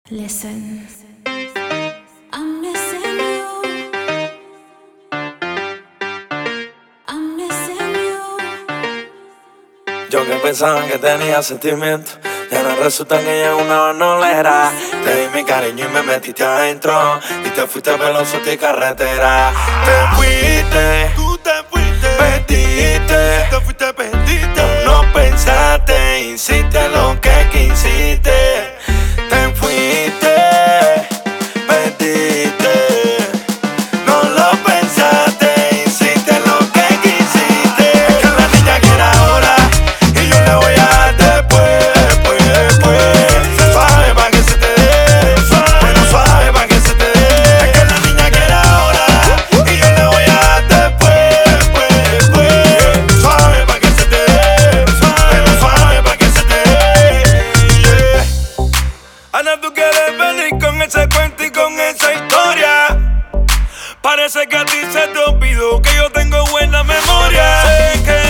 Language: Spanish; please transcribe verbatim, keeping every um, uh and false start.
Listen, I'm missing you. I'm missing you. Yo que pensaba que tenía sentimientos, y ahora resulta que ella es una bandolera. Te di mi cariño y me metiste adentro, y te fuiste veloz y carretera. Te fuiste, Tú te fuiste, perdiste, te fuiste, perdiste. no pensaste, hiciste lo que quisiste. Te fuiste, perdiste, no lo pensaste, hiciste lo que quisiste. Es que la niña quiere ahora, y yo le voy a dar después, después, después. Suave pa' que se te dé, bueno suave pa' que se te dé. Es que la niña quiere ahora, y yo le voy a dar después, después, después. Suave pa' que se te dé, bueno suave pa' que se te dé. Yeah. Ana, tú quieres venir con ese cuento y con esa historia. Parece que a ti se te olvidó que yo tengo buena memoria. Sé que